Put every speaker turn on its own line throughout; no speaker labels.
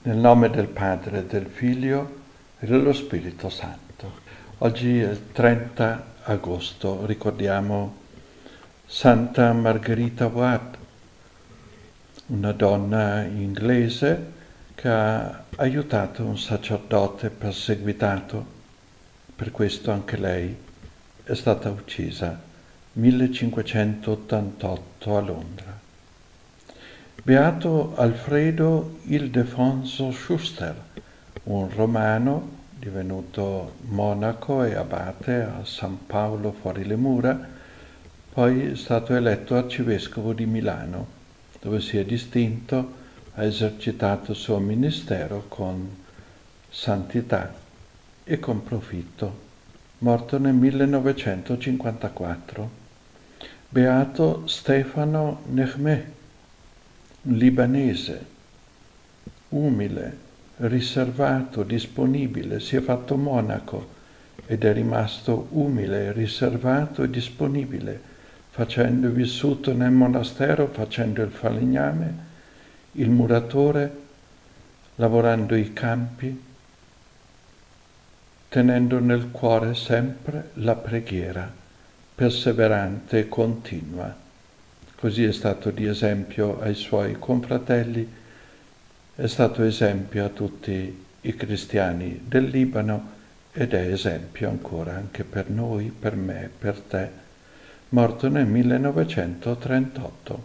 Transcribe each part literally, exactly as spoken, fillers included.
Nel nome del Padre, del Figlio e dello Spirito Santo. Oggi è il trenta agosto, ricordiamo Santa Margherita Ward, una donna inglese che ha aiutato un sacerdote perseguitato. Per questo anche lei è stata uccisa millecinquecentottantotto a Londra. Beato Alfredo Ildefonso Schuster, un romano divenuto monaco e abate a San Paolo fuori le mura, poi è stato eletto arcivescovo di Milano, dove si è distinto, ha esercitato il suo ministero con santità e con profitto, morto nel millenovecentocinquantaquattro. Beato Stefano Nehmeh, un libanese, umile, riservato, disponibile, si è fatto monaco ed è rimasto umile, riservato e disponibile, facendo vissuto nel monastero, facendo il falegname, il muratore, lavorando i campi, tenendo nel cuore sempre la preghiera, perseverante e continua. Così è stato di esempio ai suoi confratelli, è stato esempio a tutti i cristiani del Libano ed è esempio ancora anche per noi, per me, per te, morto nel millenovecentotrentotto.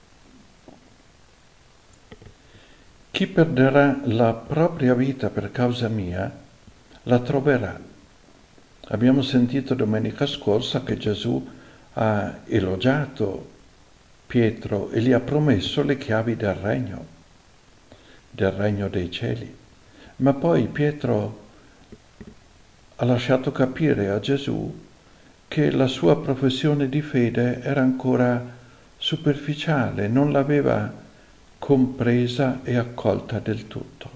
Chi perderà la propria vita per causa mia, la troverà. Abbiamo sentito domenica scorsa che Gesù ha elogiato Pietro e gli ha promesso le chiavi del regno, del regno dei cieli. Ma poi Pietro ha lasciato capire a Gesù che la sua professione di fede era ancora superficiale, non l'aveva compresa e accolta del tutto.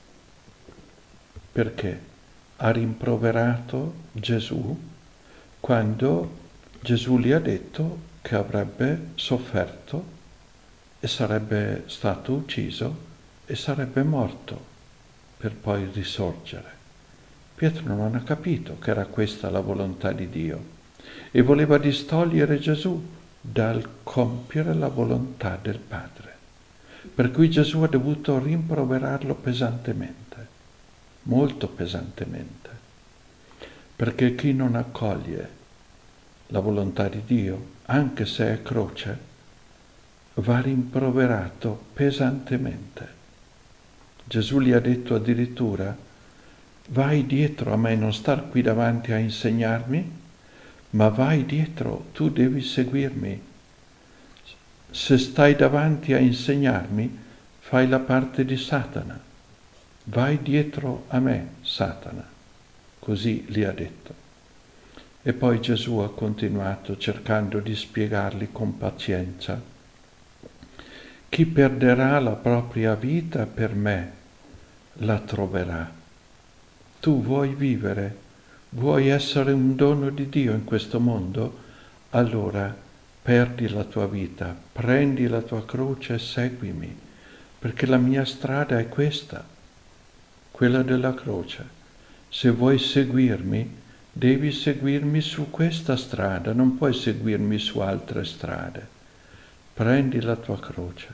Perché ha rimproverato Gesù quando Gesù gli ha detto che avrebbe sofferto e sarebbe stato ucciso e sarebbe morto per poi risorgere. Pietro non ha capito che era questa la volontà di Dio e voleva distogliere Gesù dal compiere la volontà del Padre. Per cui Gesù ha dovuto rimproverarlo pesantemente, molto pesantemente, perché chi non accoglie la volontà di Dio, anche se è croce, va rimproverato pesantemente. Gesù gli ha detto addirittura: vai dietro a me, non star qui davanti a insegnarmi, ma vai dietro, tu devi seguirmi. Se stai davanti a insegnarmi, fai la parte di Satana. Vai dietro a me, Satana. Così gli ha detto. E poi Gesù ha continuato cercando di spiegargli con pazienza: chi perderà la propria vita per me la troverà. Tu vuoi vivere, vuoi essere un dono di Dio in questo mondo? Allora perdi la tua vita, prendi la tua croce e seguimi, perché la mia strada è questa, quella della croce. Se vuoi seguirmi, devi seguirmi su questa strada, non puoi seguirmi su altre strade. Prendi la tua croce.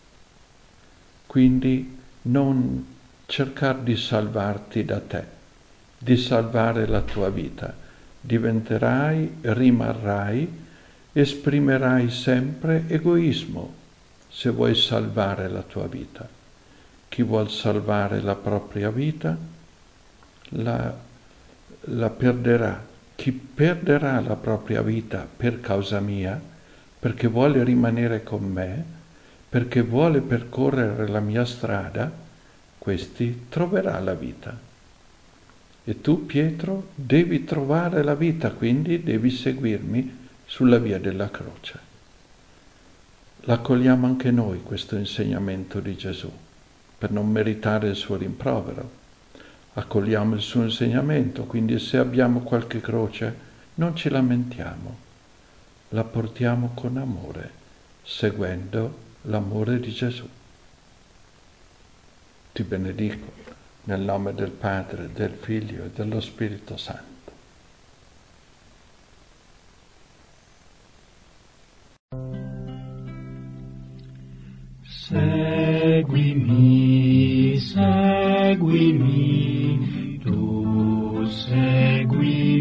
Quindi non cercare di salvarti da te, di salvare la tua vita. Diventerai, rimarrai, esprimerai sempre egoismo se vuoi salvare la tua vita. Chi vuol salvare la propria vita la, la perderà. Chi perderà la propria vita per causa mia, perché vuole rimanere con me, perché vuole percorrere la mia strada, questi troverà la vita. E tu, Pietro, devi trovare la vita, quindi devi seguirmi sulla via della croce. L'accogliamo anche noi questo insegnamento di Gesù, per non meritare il suo rimprovero. Accogliamo il suo insegnamento, quindi se abbiamo qualche croce non ci lamentiamo, la portiamo con amore, seguendo l'amore di Gesù. Ti benedico nel nome del Padre, del Figlio e dello Spirito Santo.
Seguimi, seguimi, tu segui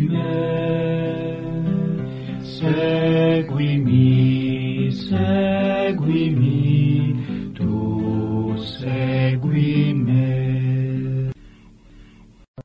me. Seguimi, seguimi, tu segui me.